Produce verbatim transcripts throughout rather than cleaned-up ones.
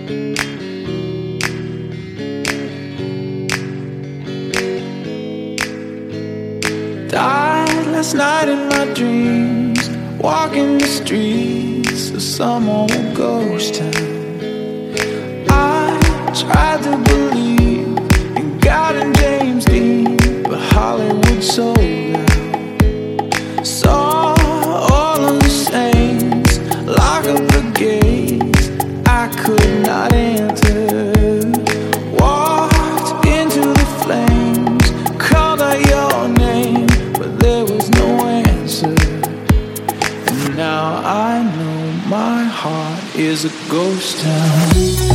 Died last night in my dreams, walking the streets of some old ghost town. I tried to believe in God and James Dean, but Hollywood sold out. Saw all of the saints lock up the gates I could not enter. Walked into the flames, called out your name, but there was no answer. And now I know my heart is a ghost town.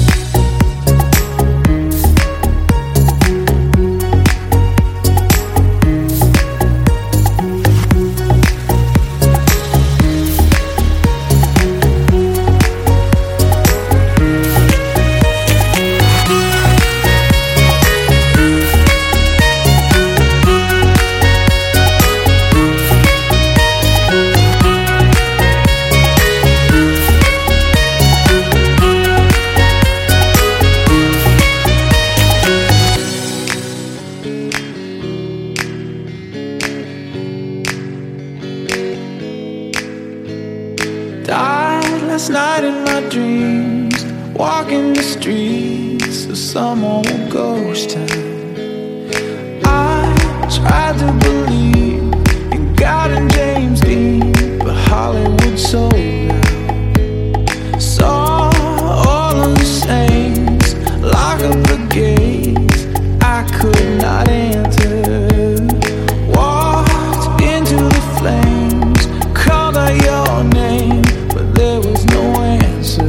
Died last night in my dreams, walking the streets of some old ghost town. I tried to believe in God and James Dean, but Hollywood sold out. Saw all of the saints lock up the gates I could not enter. Walked into the flames, called out your name, there was no answer.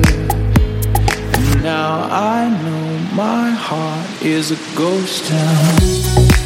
And now I know my heart is a ghost town.